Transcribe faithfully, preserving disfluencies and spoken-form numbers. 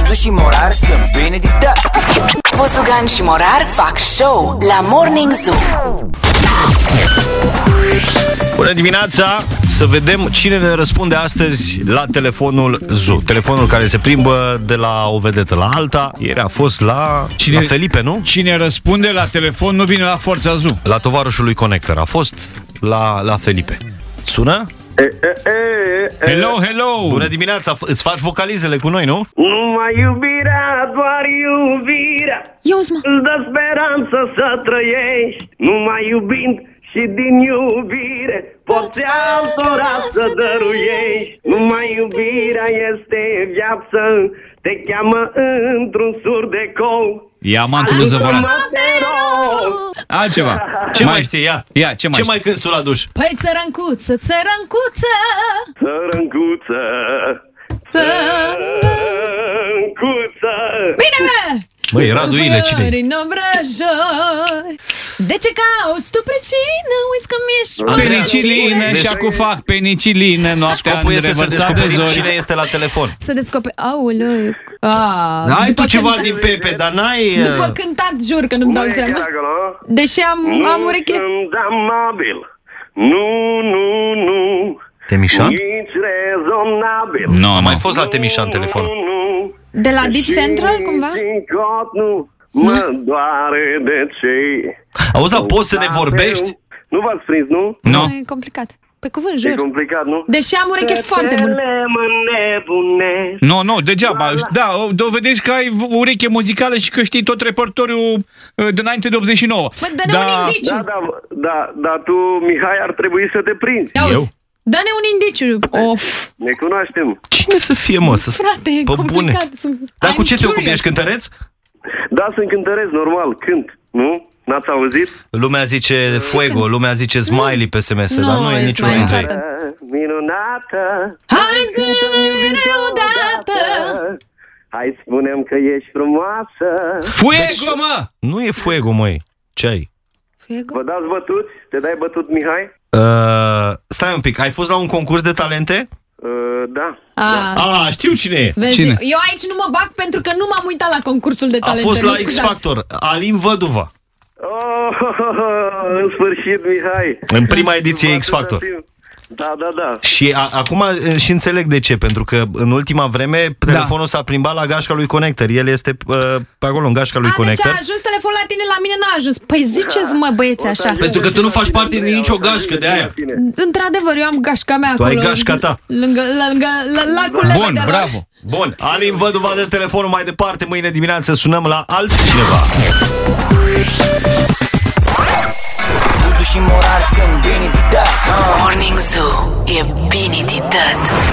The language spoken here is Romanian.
Buzdu și Morar sunt bine de dat. Buzdugan și Morar fac show la Morning Zoo. Bună dimineața! Să vedem cine ne răspunde astăzi la telefonul Zoo. Telefonul care se plimbă de la o vedetă la alta. Ieri a fost la, cine, la Felipe, nu? Cine răspunde la telefon nu vine la Forța Zoo. La tovarășul lui Connector. A fost la, la Felipe. Sună? E, e, e, e. Hello, hello! Bună dimineața! Îți faci vocalizele cu noi, nu? Numai iubirea, doar iubirea Iuzi, mă! îți dă speranță să trăiești. Numai iubind și din iubire poți altora să dăruiești. Numai iubirea este viață, te cheamă într-un sur de cou. Iamantul Luzăvărat. Altceva. Ce mai, mai știi? Ia, Ia ce mai, ce mai cânti tu la duș? Păi țărâncuță, țărâncuță, Țărâncuță, țărâncuță. bine, mă! Băi, Radu Ile, cine? De ce cauți tu pricină? Uiți că mi-ești Penicilină Deci- și acum fac penicilină. Noaptea Scopul în este să revărsat de descoperim zori. cine este la telefon. Să descoperi. Aoleu. Ah, Ai după tu ceva cântat- din Pepe, dar n-ai... După cântat, jur că nu-mi dau Nu e seama. chiar acolo? Deși am, am ureche. Nu sunt amabil. Nu, nu, nu. Temișan? Nici rezonabil. Nu, Am mai nu. fost la Temișan telefon. Nu, nu. De la Deep Central, Și cumva? nici în cot nu mă doare de ce. Auzi, dar poți să ne vorbești? Nu v-ați prins, nu? Nu. E complicat. Pe cuvânt, E jur. complicat, nu? Deși am ureche foarte bună. Fetele mă nebunesc. Nu, nu, degeaba. Da, dovedești că ai ureche muzicală și că știi tot repertoriul uh, dinainte de optzeci și nouă. Bă, dă-ne un indiciu. Da, da, da, dar tu, Mihai, ar trebui să te prinzi. Auzi, Eu? dă-ne un indiciu. Of, Ne cunoaștem. Cine să fie, mă? Să... frate, e Pe bune. complicat. Sunt... Dar cu I'm ce te ocupi? curious. Ești cântăreț? Da, sunt cântăreț, normal, cânt, nu? N-ați auzit? Lumea zice Fuego, cânti? lumea zice Smiley pe S M S, Nu, dar nu e e niciun Smiley dintre ei. niciodată. Minunată. Hai să ne vedem odată. Hai spunem că ești frumoasă. Fuego, mă! Nu e Fuego, măi. Ce ai? Fuego? Vă dați bătuți? Te dai bătut, Mihai? Uh, stai un pic, ai fost la un concurs de talente? Uh, da. Ah, Ah, știu cine e. vezi, Cine? eu aici nu mă bag pentru că nu m-am uitat la concursul de A talente. fost nu la X scuzați. Factor, Alin Văduva. Oh, în sfârșit, Mihai. În prima ediție V-ați X Factor. dat timp. Da, da, da. Și a, acum e, și înțeleg de ce, pentru că în ultima vreme telefonul s-a plimbat la gașca lui Connector. El este uh, pe acolo în gașca lui A, deci Connector. a ajuns telefonul la tine, la mine n-a ajuns. Păi ziceți, mă, băieți, așa. Pentru că tu nu faci parte din nicio gașcă de aia. Într-adevăr, eu am gașca mea Tu acolo. ai gașca ta. Lângă, lângă la, lacul Bun, Lebedelor. bravo. Bun, Alin Văduva de telefonul mai departe. Mâine dimineață sunăm la altcineva. Buzdu și Morar sunt bine de dat. Morning Zoo e bine de tot.